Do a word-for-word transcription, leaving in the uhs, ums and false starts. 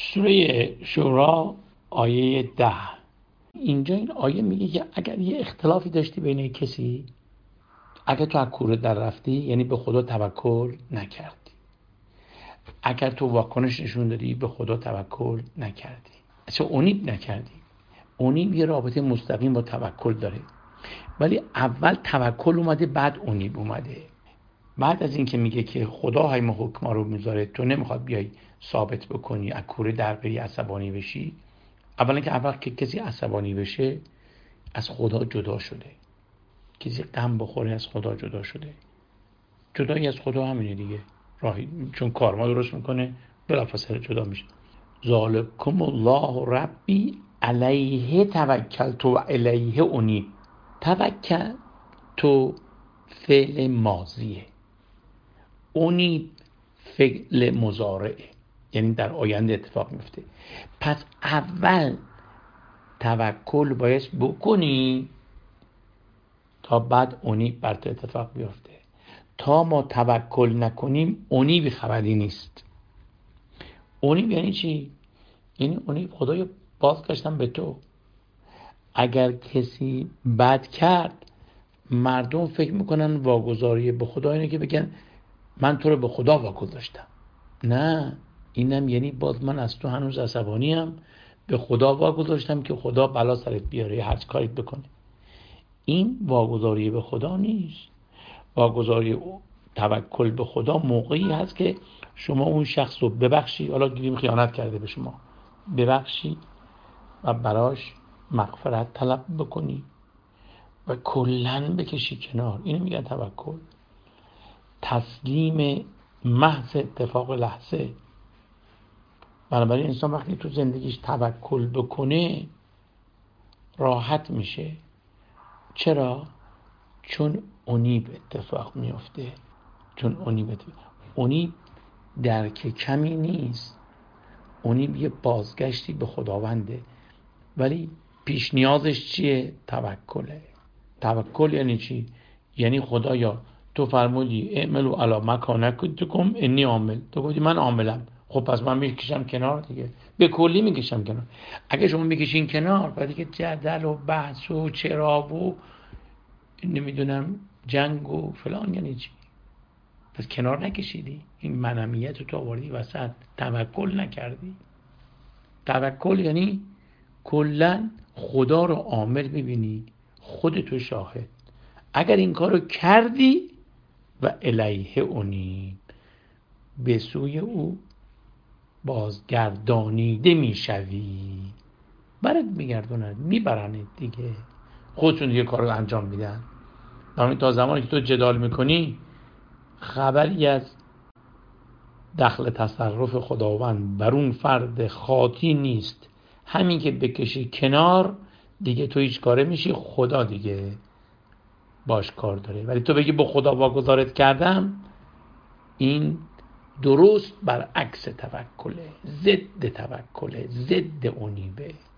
سوره شورا آیه ده. اینجا این آیه میگه که اگر یه اختلافی داشتی بین کسی، اگر تو از کوره در رفتی یعنی به خدا توکل نکردی، اگر تو واکنش نشون دادی به خدا توکل نکردی، اصلا اونیب نکردی. اونیب یه رابطه مستقیم با توکل داره، ولی اول توکل اومده بعد اونیب اومده. بعد از این که میگه که خدا همه حکما رو میذاره، تو نمیخواد بیای ثابت بکنی از کوره در بری عصبانی بشی. اولا که اول که کسی عصبانی بشه از خدا جدا شده، کسی غم بخوره از خدا جدا شده. جدایی از خدا همینه دیگه، راهی چون کارما درست میکنه بلافاصله جدا میشه. ذالکم الله ربی علیه توکلت و علیه انیب. توکل تو فعل ماضیه، انیب فعل مضارعه، یعنی در آینده اتفاق میفته. پس اول توکل باید بکنی تا بعد انیب بر تو اتفاق بیفته. تا ما توکل نکنیم انیب خبری نیست. انیب یعنی چی؟ یعنی انیب خدایا بازگشتم به تو. اگر کسی بد کرد مردم فکر میکنن واگذاری به خدا اینه که بگن من تو رو به خدا واگذاشتم. نه، اینم یعنی باز من از تو هنوز عصبانیم، به خدا واگذاشتم که خدا بلا سرت بیاره، هر کاریت بکنه. این واگذاری به خدا نیست. واگذاری توکل به خدا موقعی هست که شما اون شخص رو ببخشی، حالا دیدیم خیانت کرده به شما، ببخشی و براش مغفرت طلب بکنی و کلن بکشی کنار. اینو میگن توکل. تسلیم محض اتفاق لحظه. بنابراین انسان وقتی تو زندگیش توکل بکنه راحت میشه. چرا؟ چون انیب اتفاق میفته. چون انیب اتفاق. انیب درک کمی نیست. انیب یه بازگشتی به خداونده، ولی پیش نیازش چیه؟ توکله. توکل یعنی چی؟ یعنی خدایا تو فرمودی اعملوا علی مکانتکم انی عامل، تو گفتی من عاملم، خب پس من میکشم کنار دیگه، به کلی میکشم کنار. اگه شما میکشین کنار بعد که جدل و بحث و چرا و نمیدونم جنگ و فلان یعنی چی؟ پس کنار نکشیدی، این منمیت رو تو آوردی وسط، توکل نکردی. توکل یعنی کلن خدا رو عامل ببینی، خودتو شاهد. اگر این کارو کردی و الیه اونی، به سوی او بازگردانیده میشوی، برات میگردونن، میبرنت دیگه، خودشون دیگه کارو انجام میدن. همین تا زمانی که تو جدال میکنی خبری از دخل تصرف خداوند بر اون فرد خاطی نیست. همین که بکشی کنار دیگه تو هیچ کاره میشی، خدا دیگه باش کار داره. ولی تو بگی با خدا واگذارت کردم، این درست برعکس توکله، ضد توکله، ضد انیبه.